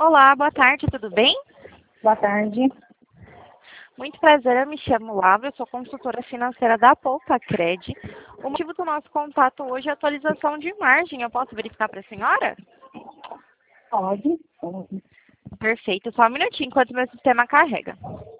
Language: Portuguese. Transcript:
Olá, boa tarde, tudo bem? Boa tarde. Muito prazer, eu me chamo Lava, eu sou consultora financeira da Poupa-Cred. O motivo do nosso contato hoje é a atualização de margem. Eu posso verificar para a senhora? Pode? Pode. Perfeito, só um minutinho enquanto meu sistema carrega.